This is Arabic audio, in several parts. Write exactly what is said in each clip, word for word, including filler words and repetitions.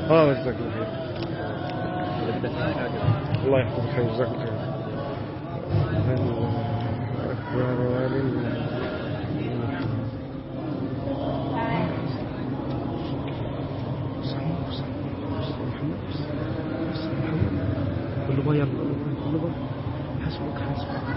اه جزاك الله خير. الله يحفظك خير، جزاك الله خير. أكبر ولله كل بيض كل بيض حسبك حسبك.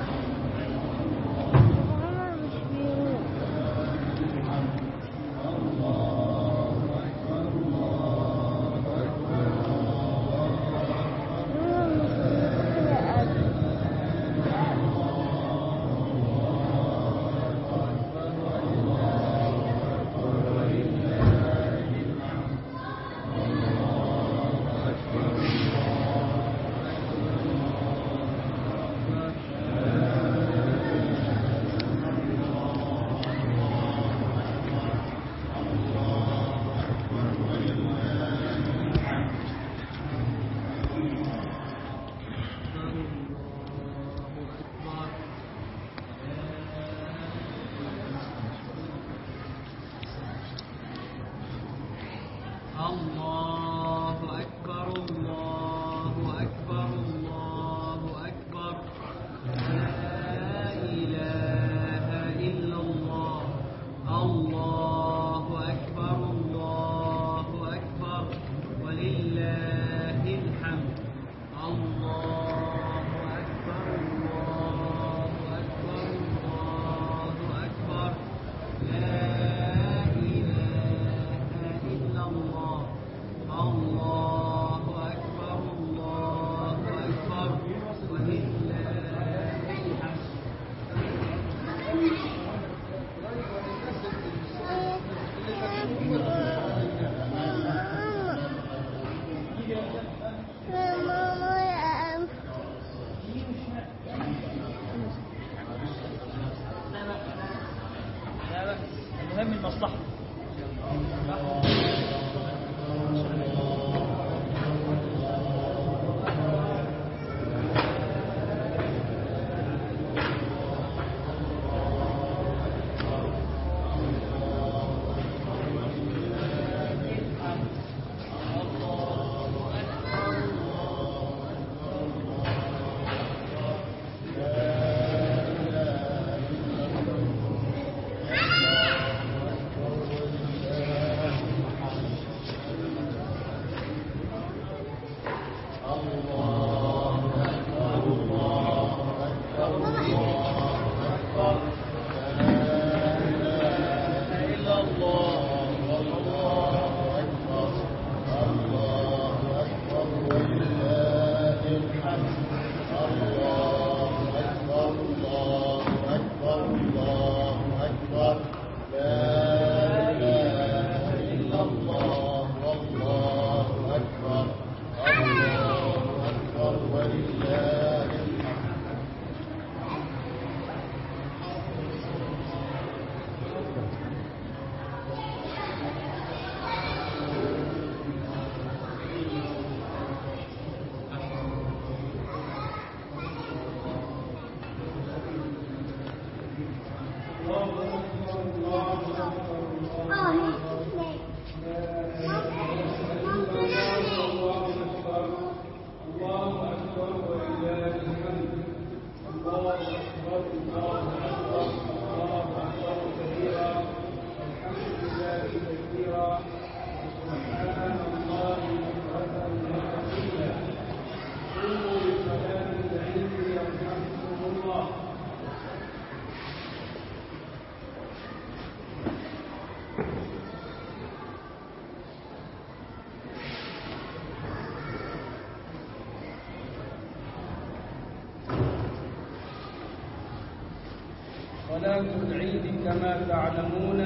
صلاة العيد كما تعلمون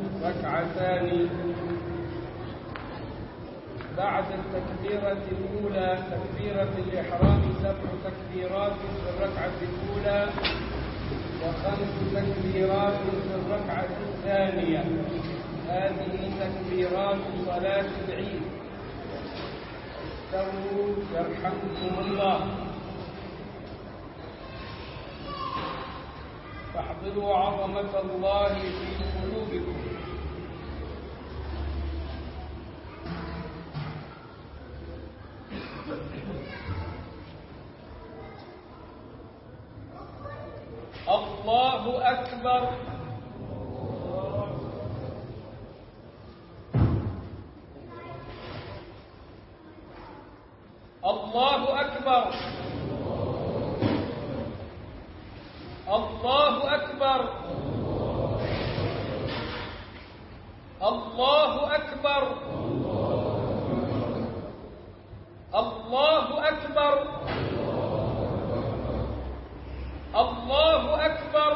ركعتان بعد التكبيرة الأولى تكبيرة الإحرام سبع تكبيرات في الركعة الأولى وخمس تكبيرات في الركعة الثانية. هذه تكبيرات صلاة العيد. استووا يرحمكم الله. فاحضروا عظمة الله في قلوبكم. أكبر. الله أكبر. الله أكبر. الله أكبر. الله أكبر. الله أكبر.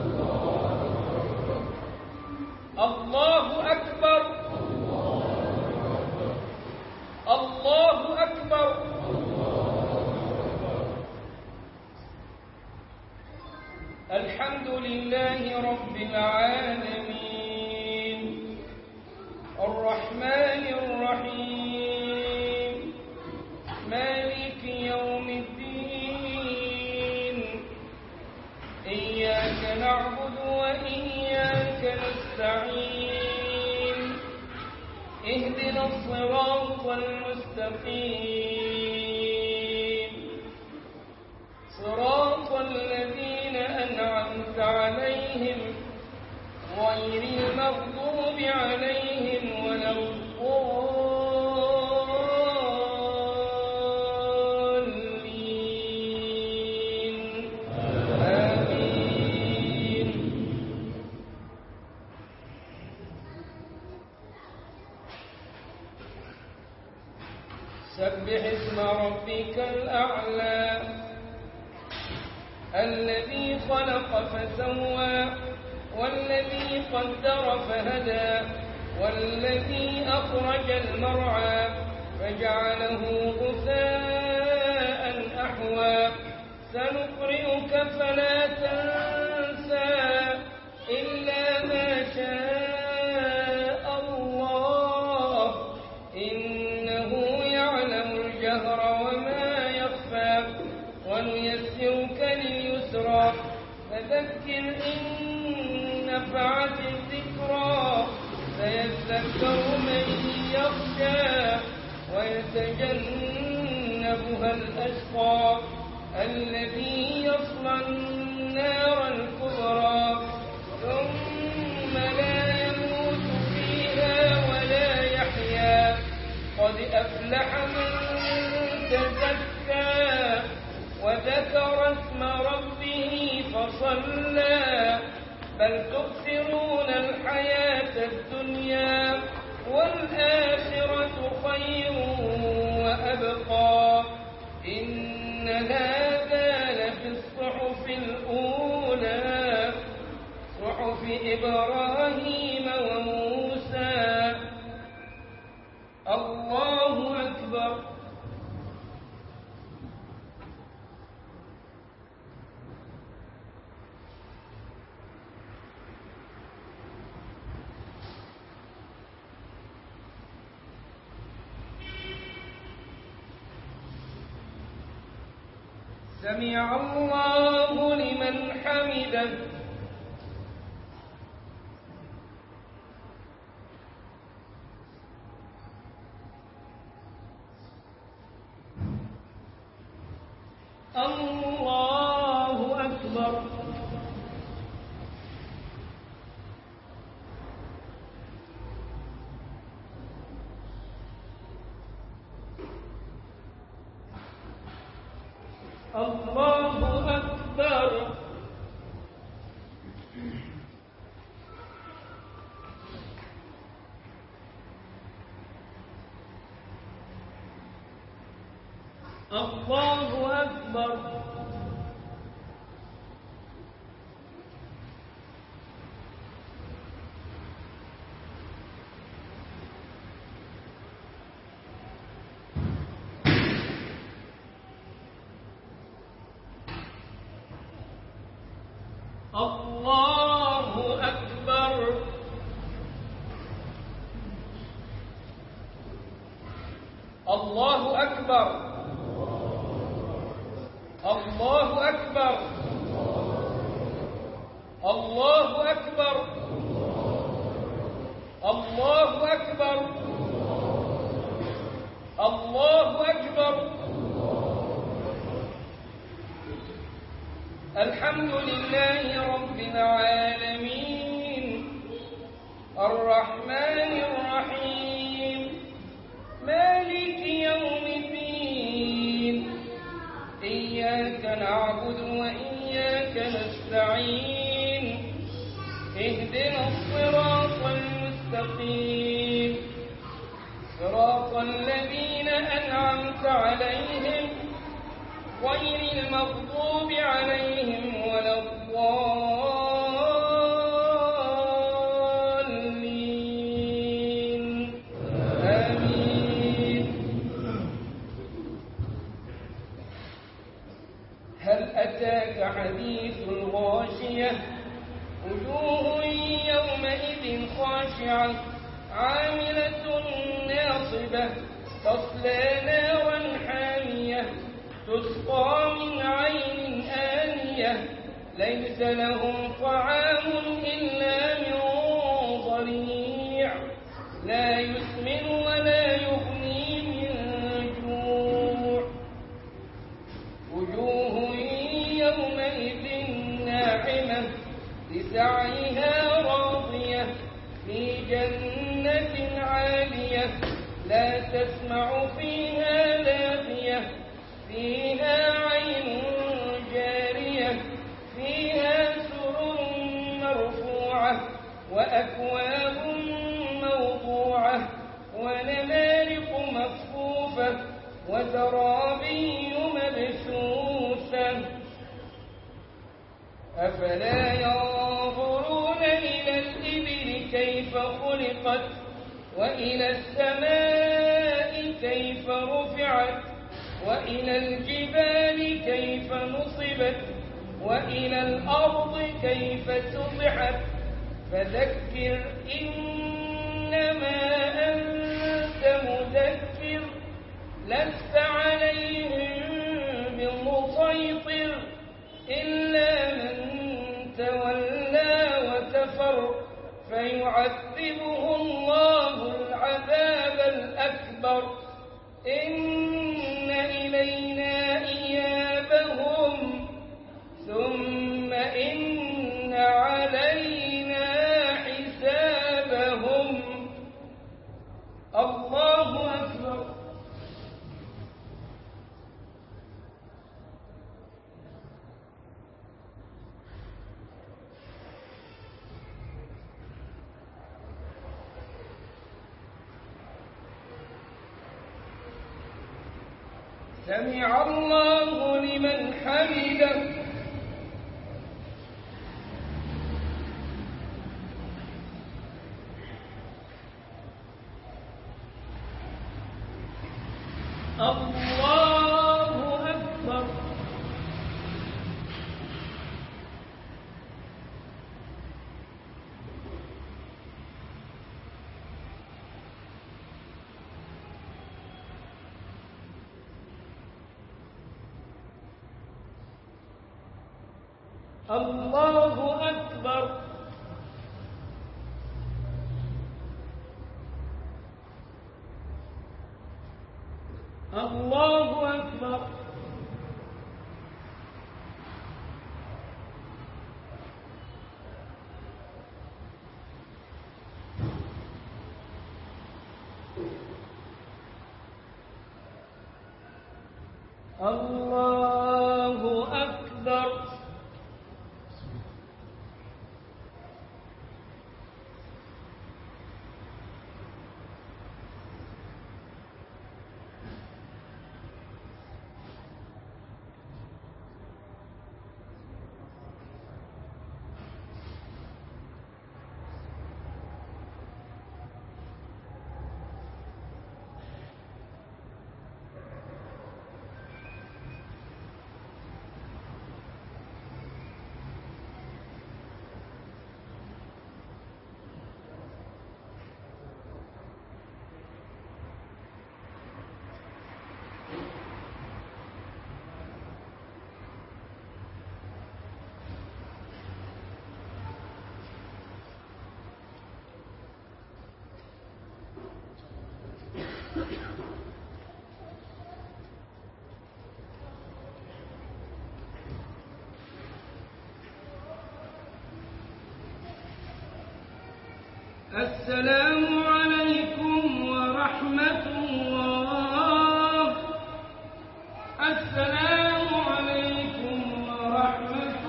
الله أكبر. الله أكبر. الحمد لله رب العالمين الرحمن الرحيم مالك يوم الدين إياك نعبد وإياك نستعين اهدنا الصراط المستقيم صراط الذين أنعمت عليهم غير المغضوب عليهم ولا الضالين آمين. سبح اسم ربك الأعلى الذي خلق فسوى والذي قدر فهدى والذي أخرج المرعى فجعله غثاء أحوى سنقرئك فلا تنسى إلا ما شاء الله إنه يعلم الجهر وما يخفى ونيسرك لليسرى فذكر إن نفعت الذكرى سيذكر من يخشى ويتجنبها الأشقى الذي يصلى النار الكبرى ثم لا يموت فيها ولا يحيا قد أفلح من تزكى وذكر اسم ربه فصلى بل تؤثرون الحياة الدنيا والآخرة خير وأبقى إن هذا لفي الصحف الأولى صحف إبراهيم وموسى. الله أكبر. سمع الله لمن حمده. الله أكبر. الله أكبر. الله أكبر. الله أكبر. الله أكبر. الله أكبر. الله أكبر. الله أكبر. الله أكبر. الحمد لله رب رب العالمين الرحمن الرحيم مالك يوم الدين إياك نعبد وإياك نستعين اهدنا الصراط المستقيم صراط الذين أنعمت عليهم غير المغضوب عليهم ولا الضالين آمين. هل أتاك حديث الغاشية وجوه يومئذ خاشعة عاملة ناصبة تصلى نارا حامية تسقى من عين آنية ليس لهم طعام إلا من ضريع لا يسمن ولا يغني من جوع وجوه يومئذ ناعمة لسعيها راضية في جنة عالية لا تسمع فيها لاغية فيها عين جارية فيها سرر مرفوعة وأكواب موضوعة ونمارق مصفوفة وزرابي مبثوثة أفلا ينظرون إلى الإبل كيف خلقت وإلى السماء كيف رفعت وإلى الجبال كيف نصبت وإلى الأرض كيف سطحت فذكر إنما أنت مذكر لست عليهم بمسيطر إلا من تولى وكفر فيعذبه الله العذاب الأكبر إن إلينا إيابهم ثم إن علينا حسابهم. الله أكبر. سمع الله لمن حمده. الله أكبر. الله أكبر. الله أكبر. الله أكبر. السلام عليكم ورحمة الله. السلام عليكم ورحمة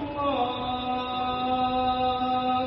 الله.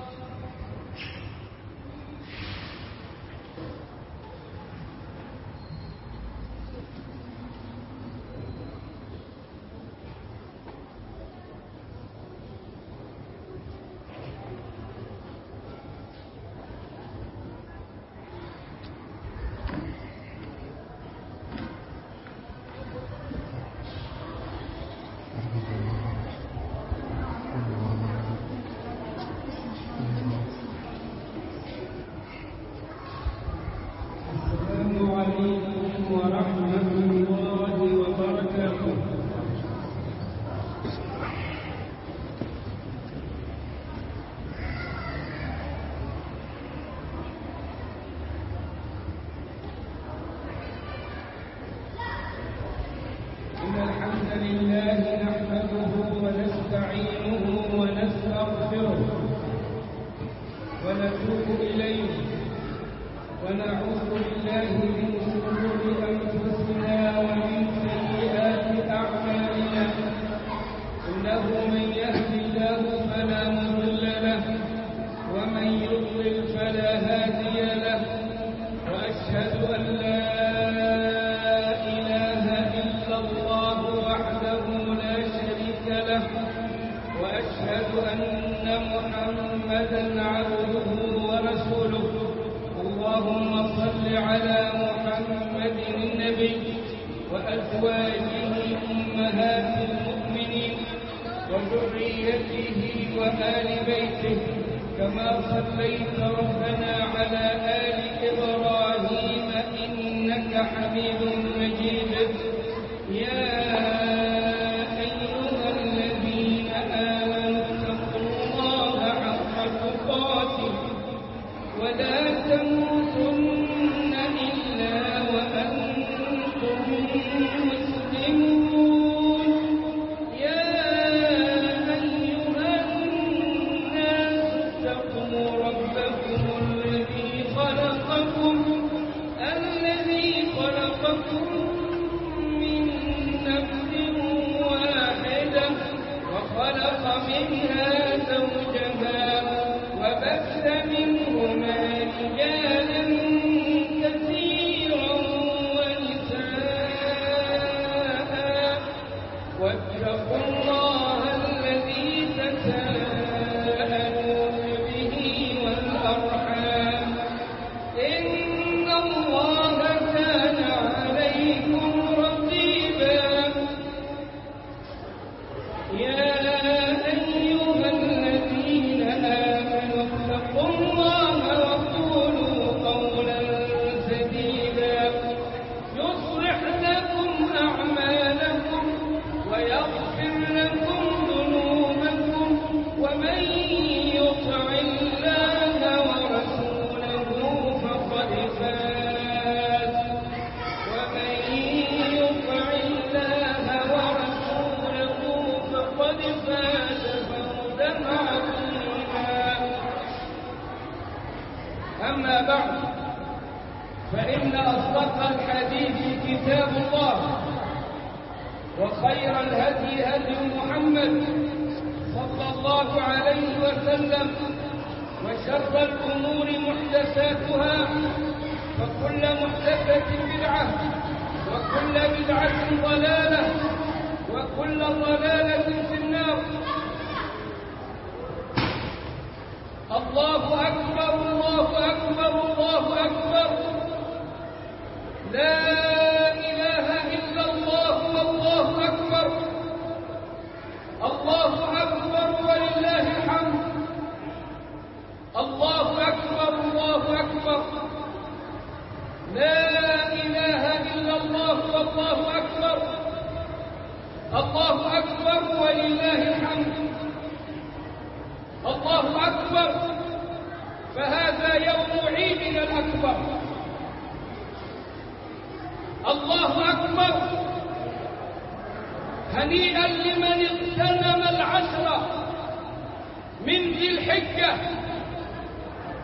هنيئا لمن اغتنم العشر من ذي الحجة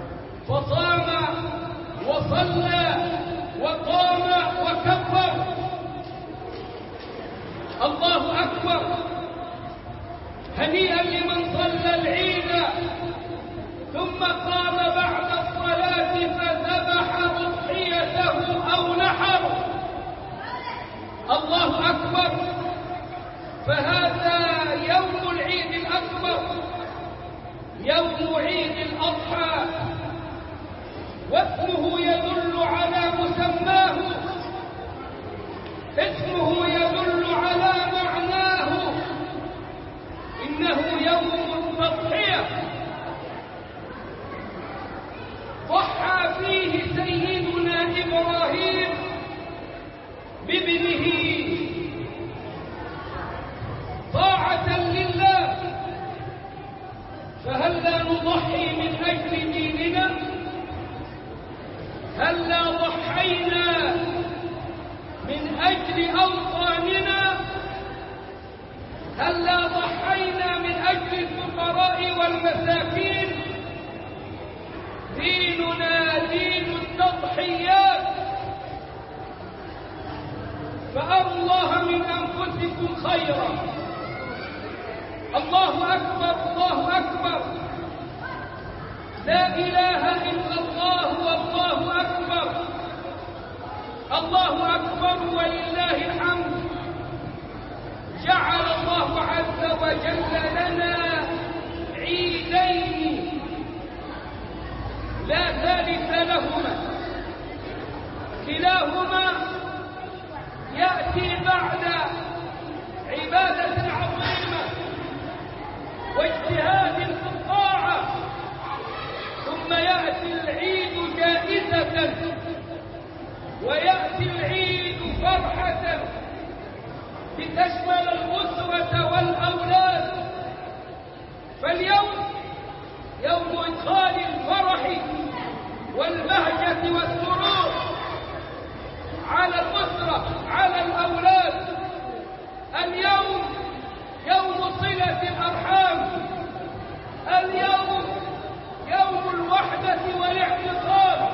فصام وصلى وقام وكبر. الله أكبر. هنيئا لمن صلى العيد ثم قام بعد الصلاة فذبح أضحيته أو نحر. الله أكبر. فهذا يوم العيد الأكبر، يوم عيد الأضحى، واسمه يدل على مسماه، اسمه يدل على معناه، إنه يوم التضحية. ضحى فيه سيدنا إبراهيم بابنه طاعة لله. فهلا نضحي من أجل ديننا؟ هلا ضحينا من أجل أوطاننا؟ هلا ضحينا من أجل الفقراء والمساكين؟ ديننا دين التضحيات. فأروا الله من أنفسكم خيرا. الله أكبر، الله أكبر، لا إله إلا الله والله أكبر. الله أكبر ولله الحمد. جعل الله عز وجل لنا عيدين لا ثالث لهما، كلاهما يأتي بعد عبادة عظيمة واجتهاد في الطاعة، ثم يأتي العيد جائزة، ويأتي العيد فرحة لتشمل الأسرة والأولاد. فاليوم يوم إدخال الفرح والبهجة والسرور على الأسرة، على الأولاد. اليوم يوم صلة الأرحام، اليوم يوم الوحدة والاعتصام،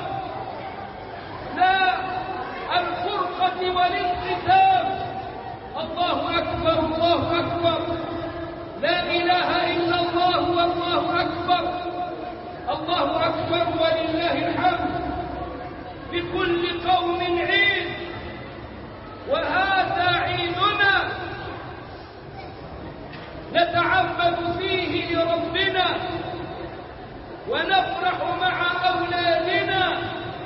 لا الفرقة والانقسام. الله أكبر، الله أكبر، لا إله إلا الله والله أكبر. الله أكبر ولله الحمد. بكل قوم عيد، وهذا عيدنا نتعبد فيه لربنا ونفرح مع أولادنا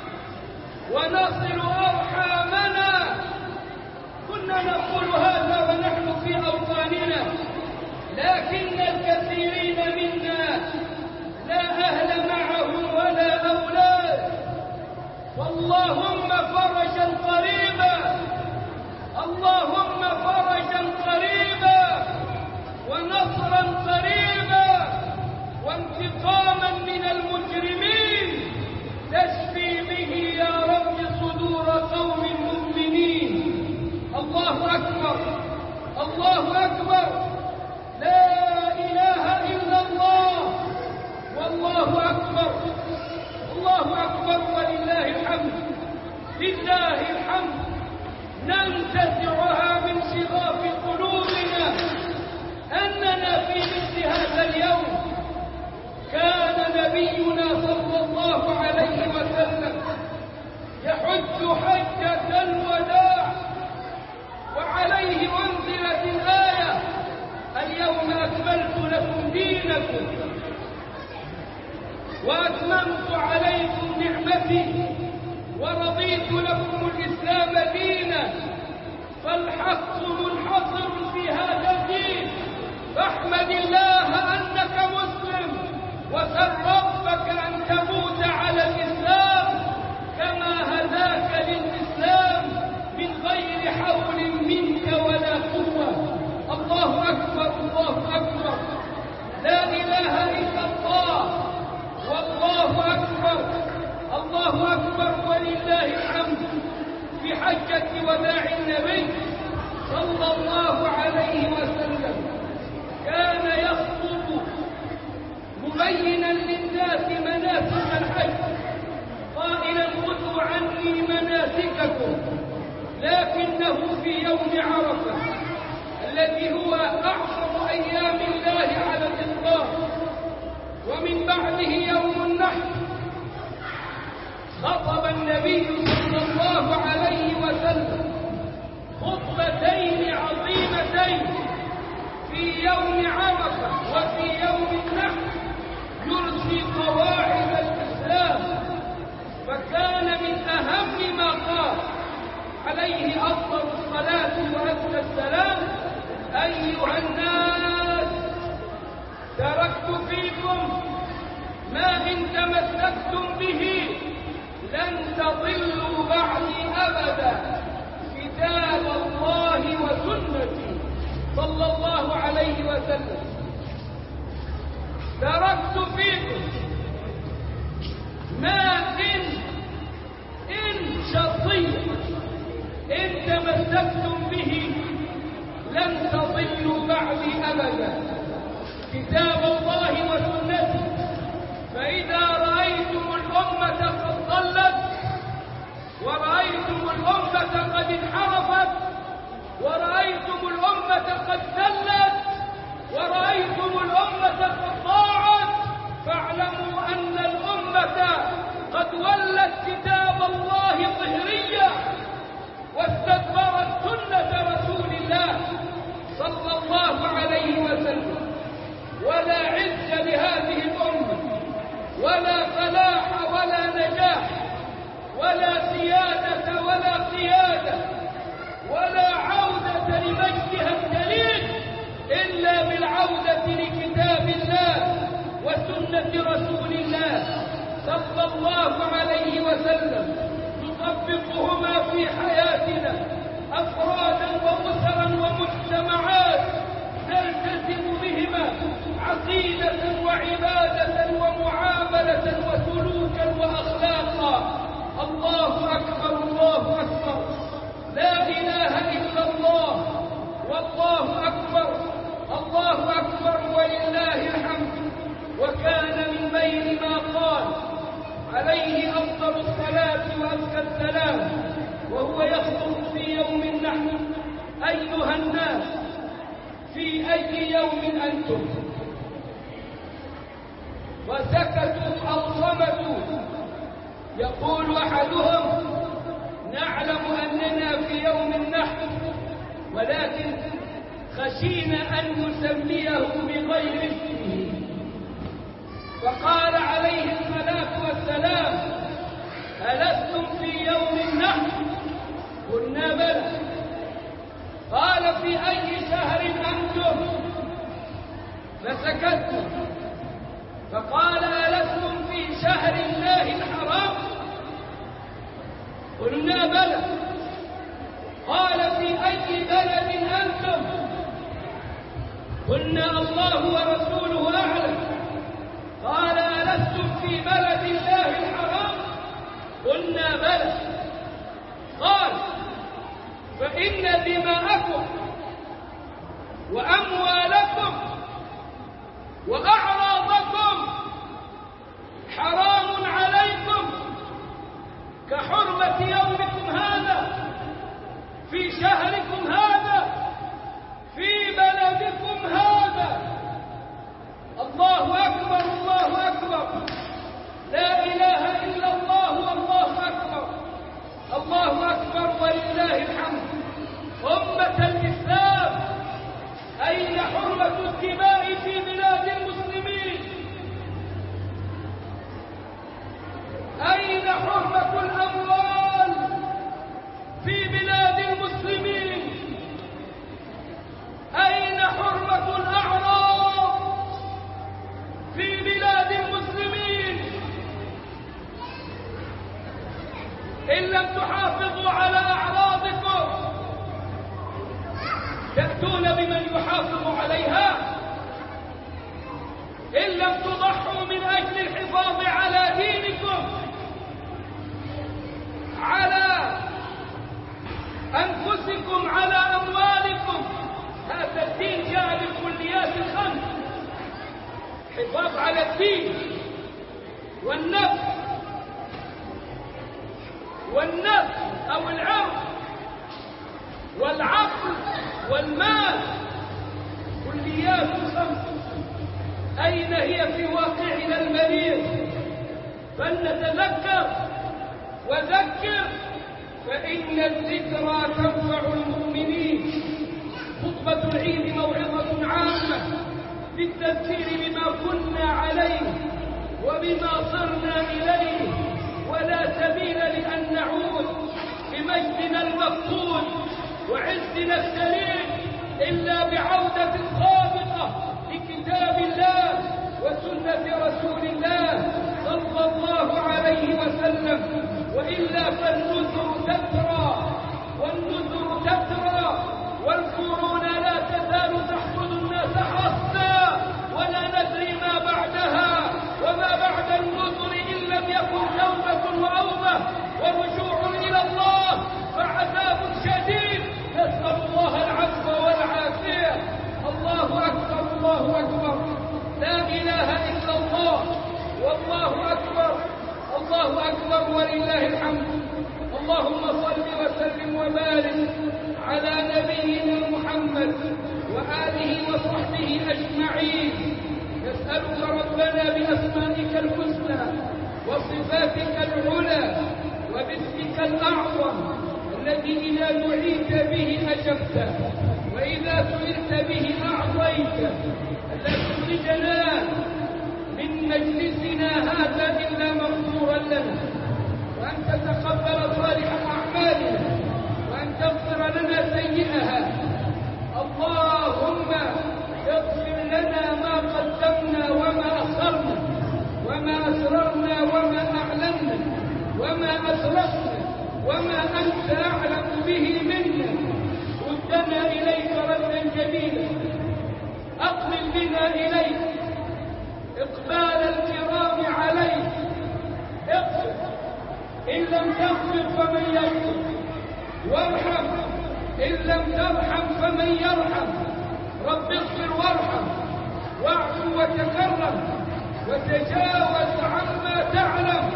ونصل أرحامنا. كنا نقول هذا ونحن في أوطاننا، لكن الكثيرين منا لا أهل معهم ولا أولاد. فاللهم فرجا قريبا، اللهم فرجا قريبا ونصرا قريبا وانتقاما من المجرمين تشفي به يا رب صدور قوم مؤمنين. الله أكبر، الله أكبر، لا إله إلا الله والله أكبر. الله أكبر ولله الحمد. لله الحمد. ننتزعها من شغاف قلوبنا أننا في مثل هذا اليوم كان نبينا صلى الله عليه وسلم يحج حجة الوداع، وعليه أنزلت الآية: اليوم أكملت لكم دينكم وأتممت عليكم نعمتي ورضيت لكم الإسلام دينا. فالحق منحصر في هذا الدين، فاحمد الله أنك مسلم، وسل ربك أن تموت على الإسلام كما هداك للإسلام من غير حول منك ولا قوة. الله أكبر، الله أكبر، لا إله إلا الله والله أكبر. الله أكبر ولله الحمد. في حجة وداع النبي صلى الله عليه وسلم كان يخطب مبينا للناس مناسك الحج يوم عرفة وفي يوم النحر يرسي قواعد الإسلام، فكان من أهم ما قال عليه أفضل الصلاة وأزكى السلام: أيها الناس، تركت فيكم ما إن تمسكتم به لن تضلوا بعدي أبدا، كتاب الله وسنتي صلى الله عليه وسلم. تركت فيكم ما إن إن شرطية إن تمسكتم به لن تضلوا بعدي أبدا، كتاب الله وسنتي. فإذا رأيتم الأمة قد ضلت، ورأيتم الأمة قد انحرفت، ورأيتم الأمة قد زلت، ورأيتم الأمة قد ضاعت، فاعلموا أن الأمة قد ولت كتاب الله ظهريا واستدبرت سنة رسول الله صلى الله عليه وسلم. ولا عز لهذه الأمة، ولا فلاح ولا نجاح، ولا سيادة ولا قيادة، ولا عودة لمجدها الدليل إلا بالعودة لكتاب الله وسنة رسول الله صلى الله عليه وسلم، نطبقهما في حياتنا أفرادا وأسرا ومجتمعات، نلتزم بهما عقيدة وعبادة ومعاملة وسلوكا وأخلاقا. الله أكبر، الله أكبر، لا إله إلا الله، والله أكبر، الله أكبر ولله الحمد. وكان من بين ما قال عليه أفضل الصلاة وأزكى السلام وهو يخطب في يوم النحر: أيها الناس، في أي يوم أنتم؟ وسكتوا أو صمتوا. يقول أحدهم: نعلم أننا في يوم النحر، ولكن خشينا أن نسميه بغير اسمه. فقال عليه الصلاة والسلام: ألستم في يوم النحر؟ قلنا بلى. قال: في أي شهر أنتم؟ فسكتنا. فقال: ألستم في شهر الله الحرام؟ قلنا بلى. قال: في أي بلد أنتم؟ قلنا: الله ورسوله أعلم. قال: ألستم في بلد الله الحرام؟ قلنا بلى. قال: فإن دماءكم وأموالكم وأعراضكم حرام عليكم كحرمة يومكم هذا، في شهركم هذا، في بلدكم هذا. الله أكبر، الله أكبر، لا إله إلا الله، والله أكبر، الله أكبر ولله الحمد. أمة الإسلام، أين حرمة الدماء في بلاد المسلمين؟ أين حرمة الأموال في بلاد المسلمين؟ أين حرمة الأعراض في بلاد المسلمين؟ إن لم تحافظوا على أعراضكم تأتون بمن يحافظ عليها. إن لم تضحوا من أجل الحفاظ على دينكم، على أنفسكم، على أموالكم، هذا الدين جاء بالكليات الخمس: حفاظ على الدين والنفس والنفس أو العرض والعقل والمال، كليات خمس. أين هي في واقعنا المريض؟ فلنتذكر وذكر، فإن الذكرى تنفع المؤمنين. خطبة العيد موعظة العامة للتذكير بما كنا عليه وبما صرنا إليه، ولا سبيل لأن نعود بمجدنا المفقود وعزنا السليم إلا بعودة صادقة لكتاب الله وسنة رسول الله صلى الله عليه وسلم، وإلا فالنذر تترى والنذر تترى والكورونا لا تزال تحصد الناس حصدا، ولا ندري ما بعدها وما بعد النذر إن لم يكن توبة وأوبة ورجوع إلى الله فعذاب شديد. نسأل الله العفو والعافية. الله أكبر الله أكبر، لا إله إلا الله والله أكبر، الله أكبر ولله الحمد. اللهم صل وسلم وبارك على نبينا محمد وآله وصحبه أجمعين. نسألك ربنا بأسمائك الحسنى وصفاتك العلى وباسمك الأعظم الذي إذا دعيت به أجبت وإذا سئلت به أعطيت، ألا تخرجنا من مجلسنا هذا إلا مغفورا لنا، وأن تتقبل صالح أعمالنا، وأن تغفر لنا سيئها. اللهم اغفر لنا ما قدمنا وما أخرنا وما أسررنا وما أعلنا وما أسرفنا وما أنت أعلم به منا. ردنا إليك ردا جميلا، أقبل بنا إليك إقبال الكرام عليك. اغفر إن لم تغفر فمن يغفر، وارحم إن لم ترحم فمن يرحم. رب اغفر وارحم واعف وتكرم وتجاوز عما تعلم.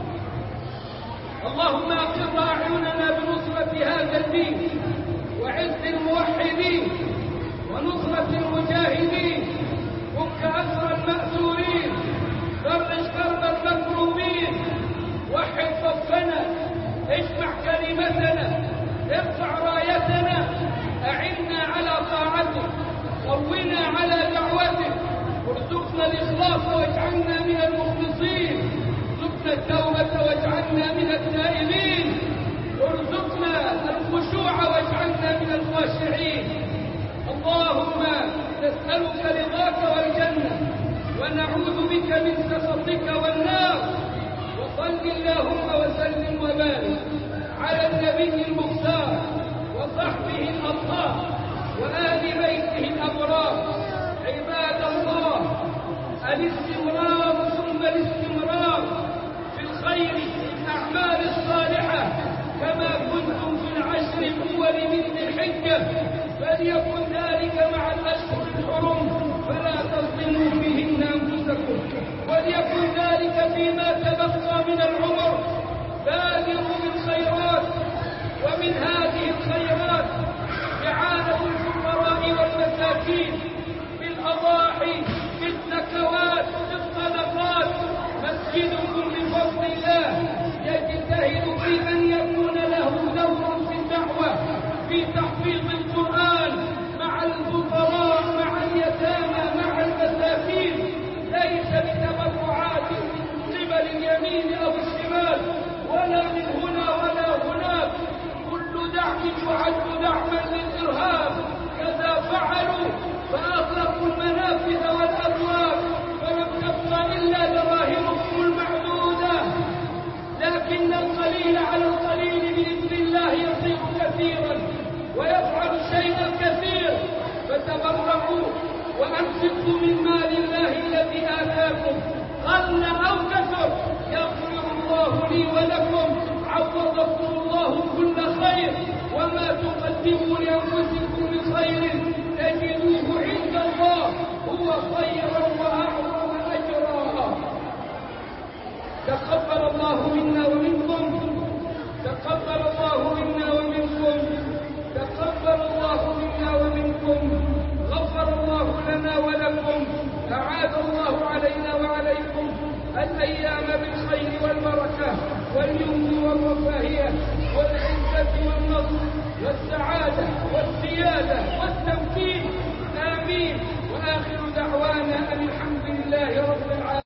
اللهم أقر أعيننا بنصرة هذا الدين وعز الموحدين ونصرة المجاهدين. فك أسر المأسورين، فرج كرب المكروبين، وحد صفنا، اجمع كلمتنا، ارفع رايتنا، أعنا على طاعتك، قونا على دعوتك، ارزقنا الإخلاص واجعلنا من المخلصين، ارزقنا التوبة واجعلنا من التائبين، ارزقنا الخشوع واجعلنا من الخاشعين. اللهم نسألك رضاك والجنة ونعوذ بك من سخطك والنار. وصل اللهم وسلم وبارك على النبي المختار وصحبه الأطهار وآل بيته الأبرار. عباد الله، الاستمرار ثم الاستمرار في الخير في الأعمال الصالحة كما كنتم في العشر الأول من ذي الحجة، فليكن ذلك مع الأشهر الحرم فلا تظلموا فيهن أنفسكم، وليكن ذلك فيما تبقى من العمر. بادروا بالخيرات، ومن هذه الخيرات إعانة الفقراء والمساكين بالأضاحي بالزكوات بالصدقات. مسجدكم بفضل الله يجتهد في أن يكون له دور في الدعوة في تحفيظ القرآن مع الفقراء مع اليتامى مع المساكين، ليس بتبرعات قبل اليمين أو الشمال ولا من هنا ولا هناك. كل دعم يعد دعما للإرهاب. كذا فعلوا فأغلقوا المنافذ والأبواب فلم تبقى إلا دراهمكم المعدودة. لكن القليل على القليل بإذن الله يصير كثيرا ويفعل شيئا كثير. فتبرعوا وأنفقوا من مال الله الذي آتاكم قل أو كثر، يغفر الله لي ولكم، عوضكم الله كل خير. وما تقدموا لأنفسكم من خير تجدوه عند الله هو خيرا وأعظم أجرا. تقبل الله منا ومنكم، تقبل الله منا ومنكم، تقبل الله منا ومنكم، غفر الله لنا ولكم، أعاد الله علينا وعليكم الأيام بالخير والبركة واليمن والرفاهية والعزة والنصر والسعادة والسيادة والتمكين. آمين. العالمين. وآخر دعوانا أن الحمد لله رب العالمين.